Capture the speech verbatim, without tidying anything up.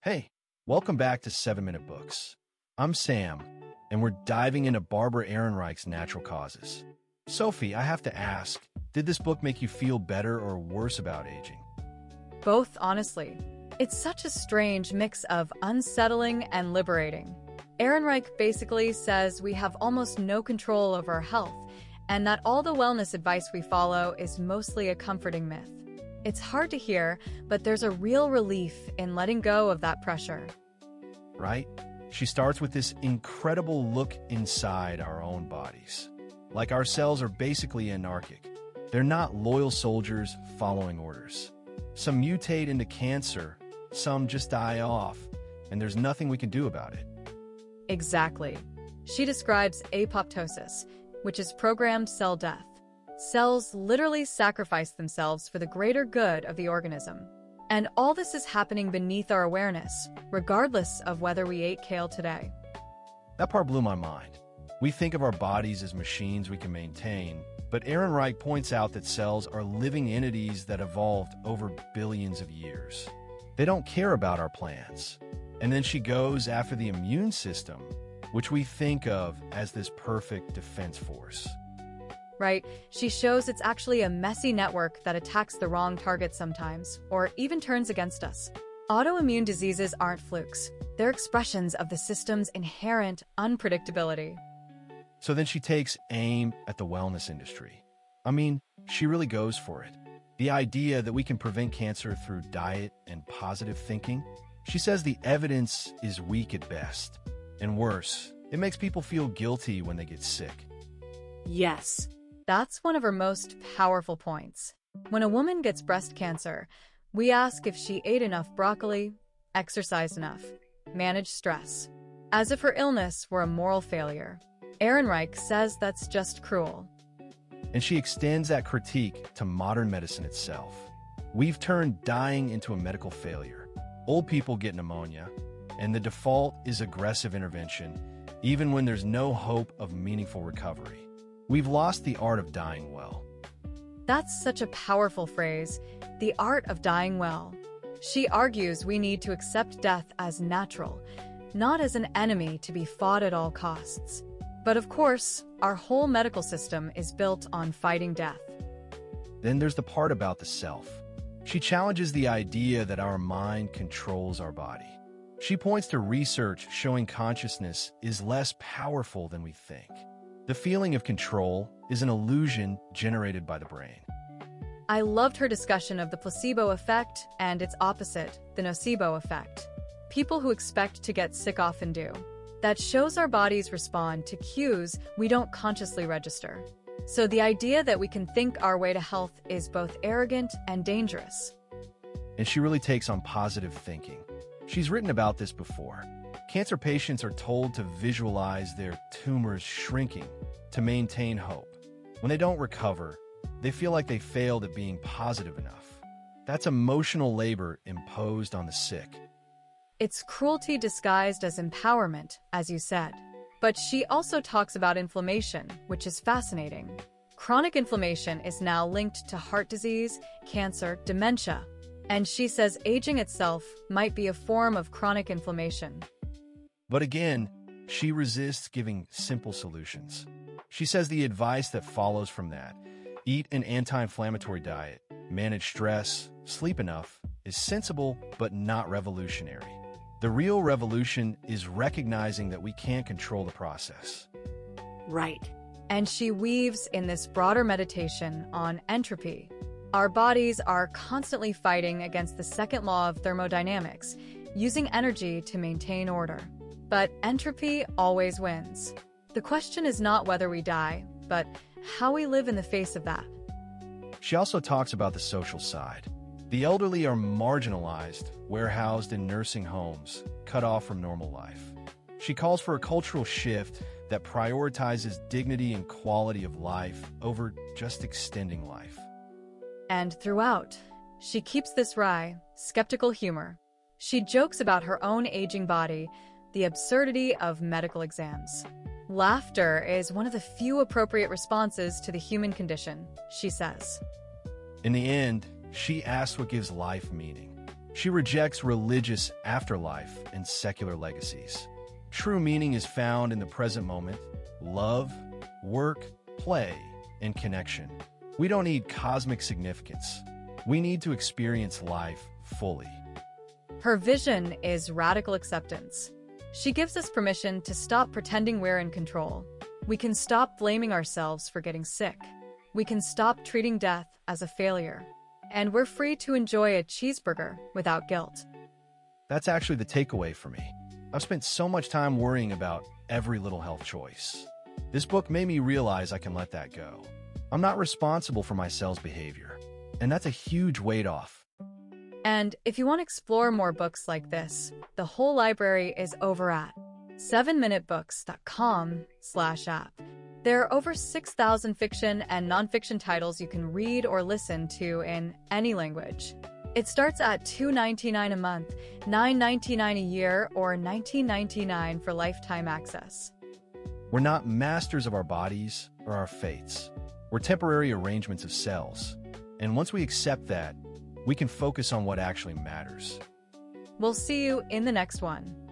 Hey, welcome back to seven minute Books. I'm Sam, and we're diving into Barbara Ehrenreich's Natural Causes. Sophie, I have to ask, did this book make you feel better or worse about aging? Both, honestly. It's such a strange mix of unsettling and liberating. Ehrenreich basically says we have almost no control over our health, and that all the wellness advice we follow is mostly a comforting myth. It's hard to hear, but there's a real relief in letting go of that pressure. Right? She starts with this incredible look inside our own bodies. Like our cells are basically anarchic. They're not loyal soldiers following orders. Some mutate into cancer, some just die off, and there's nothing we can do about it. Exactly. She describes apoptosis, which is programmed cell death. Cells literally sacrifice themselves for the greater good of the organism. And all this is happening beneath our awareness, regardless of whether we ate kale today. That part blew my mind. We think of our bodies as machines we can maintain, but Ehrenreich points out that cells are living entities that evolved over billions of years. They don't care about our plans. And then she goes after the immune system, which we think of as this perfect defense force. Right? She shows it's actually a messy network that attacks the wrong target sometimes, or even turns against us. Autoimmune diseases aren't flukes. They're expressions of the system's inherent unpredictability. So then she takes aim at the wellness industry. I mean, she really goes for it. The idea that we can prevent cancer through diet and positive thinking. She says the evidence is weak at best. And worse, it makes people feel guilty when they get sick. Yes. That's one of her most powerful points. When a woman gets breast cancer, we ask if she ate enough broccoli, exercised enough, managed stress, as if her illness were a moral failure. Ehrenreich says that's just cruel. And she extends that critique to modern medicine itself. We've turned dying into a medical failure. Old people get pneumonia, and the default is aggressive intervention, even when there's no hope of meaningful recovery. We've lost the art of dying well. That's such a powerful phrase, the art of dying well. She argues we need to accept death as natural, not as an enemy to be fought at all costs. But of course, our whole medical system is built on fighting death. Then there's the part about the self. She challenges the idea that our mind controls our body. She points to research showing consciousness is less powerful than we think. The feeling of control is an illusion generated by the brain. I loved her discussion of the placebo effect and its opposite, the nocebo effect. People who expect to get sick often do. That shows our bodies respond to cues we don't consciously register. So the idea that we can think our way to health is both arrogant and dangerous. And she really takes on positive thinking. She's written about this before. Cancer patients are told to visualize their tumors shrinking to maintain hope. When they don't recover, they feel like they failed at being positive enough. That's emotional labor imposed on the sick. It's cruelty disguised as empowerment, as you said. But she also talks about inflammation, which is fascinating. Chronic inflammation is now linked to heart disease, cancer, dementia. And she says aging itself might be a form of chronic inflammation. But again, she resists giving simple solutions. She says the advice that follows from that, eat an anti-inflammatory diet, manage stress, sleep enough, is sensible but not revolutionary. The real revolution is recognizing that we can't control the process. Right. And she weaves in this broader meditation on entropy. Our bodies are constantly fighting against the second law of thermodynamics, using energy to maintain order. But entropy always wins. The question is not whether we die, but how we live in the face of that. She also talks about the social side. The elderly are marginalized, warehoused in nursing homes, cut off from normal life. She calls for a cultural shift that prioritizes dignity and quality of life over just extending life. And throughout, she keeps this wry, skeptical humor. She jokes about her own aging body, the absurdity of medical exams. Laughter is one of the few appropriate responses to the human condition, she says. In the end, she asks what gives life meaning. She rejects religious afterlife and secular legacies. True meaning is found in the present moment: love, work, play, and connection. We don't need cosmic significance. We need to experience life fully. Her vision is radical acceptance. She gives us permission to stop pretending we're in control. We can stop blaming ourselves for getting sick. We can stop treating death as a failure. And we're free to enjoy a cheeseburger without guilt. That's actually the takeaway for me. I've spent so much time worrying about every little health choice. This book made me realize I can let that go. I'm not responsible for my cell's behavior, and that's a huge weight off. And if you want to explore more books like this, the whole library is over at seven minute books dot com slash app. There are over six thousand fiction and nonfiction titles you can read or listen to in any language. It starts at two dollars and ninety-nine cents a month, nine dollars and ninety-nine cents a year, or nineteen ninety-nine dollars for lifetime access. We're not masters of our bodies or our fates. We're temporary arrangements of cells. And once we accept that, we can focus on what actually matters. We'll see you in the next one.